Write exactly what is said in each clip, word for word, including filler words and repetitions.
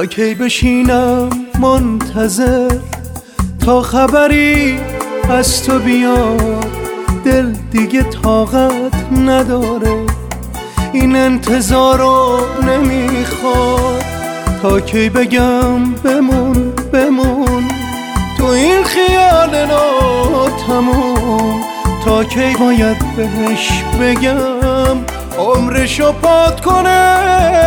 تا کی بشینم منتظر تا خبری از تو بیاد؟ دل دیگه طاقت نداره این انتظارو نمیخواد. تا کی بگم بمون بمون تو این خیال ناتموم؟ تا کی باید بهش بگم عمرشو پات کنه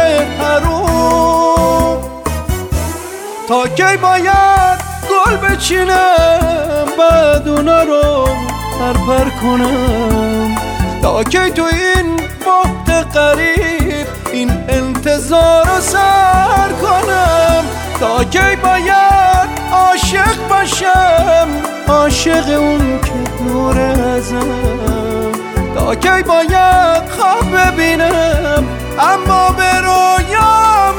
حروم؟ تا کی باید گل بچینم بعد اونا رو پرپر کنم؟ تا کی تو این بحت قریب این انتظار رو سر کنم؟ تا کی باید عاشق باشم عاشق اون که دور ازم؟ تا کی باید خواب ببینم اما به رویام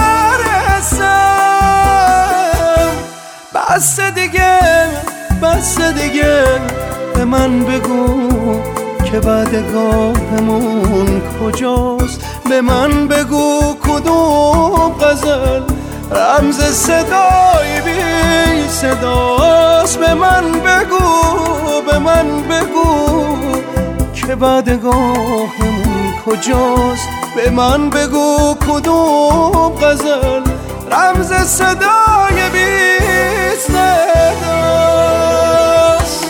نرسم؟ بس دیگه بس دیگه به من بگو که بعدگاهمون کجاست؟ به من بگو کدوم غزل رمز صدای بی صداست؟ به من بگو به من بگو که بعدگاهمون کجاست؟ به من بگو کدوم غزل رمز صدای بی صداست؟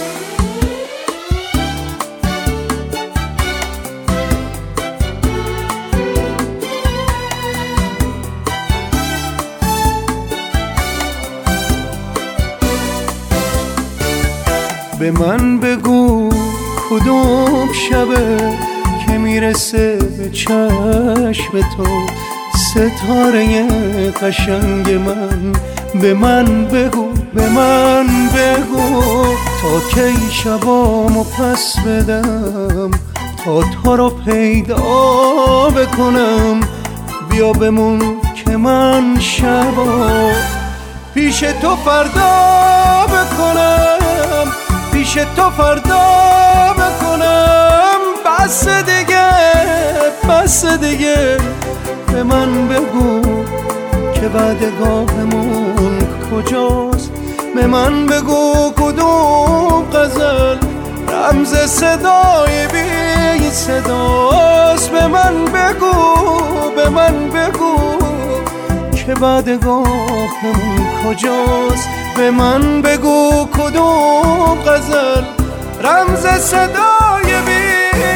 به من بگو کدوم شبه که میرسه به چشم تو ستاره قشنگ من؟ به من بگو به من بگو تا کی شبامو پس بدم تا تو رو پیدا بکنم؟ بیا بمون که من شبا پیش تو فردا بکنم، پیش تو فردا بکنم. بس دیگه بس دیگه به من بگو که بعدگاهمون کجاست؟ به من بگو کدوم غزل رمز صدای بی صداست؟ به من بگو به من بگو که بعدگاهمون کجاست؟ به من بگو کدوم غزل رمز صدای بی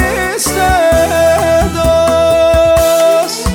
صداست؟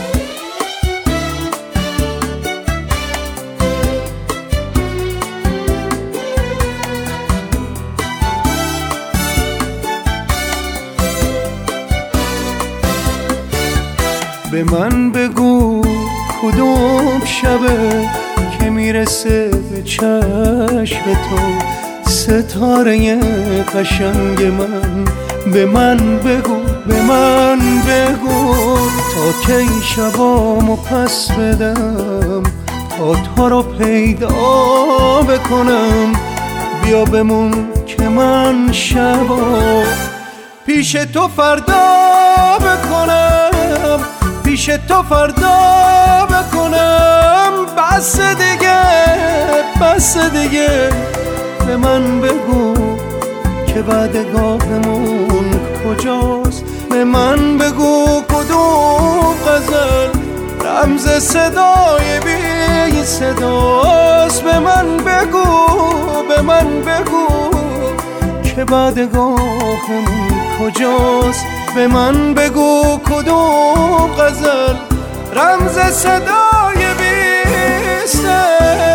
به من بگو کدوم شبه که میرسه به چشم تو ستاره قشنگ من؟ به من بگو به من بگو تا کی شبامو پس بدم تا تو رو پیدا بکنم. بیا بمون که من شبا پیش تو فردا بکنم، پیش تو فردا بکنم. بس دیگه بس دیگه به من بگو که بعدگاهمون کجاست؟ به من بگو کدوم غزل رمز صدای بی صداست؟ به من بگو به من بگو که بعدگاهمون کجاست؟ به من بگو کدوم غزل رمز صدای بی صداست؟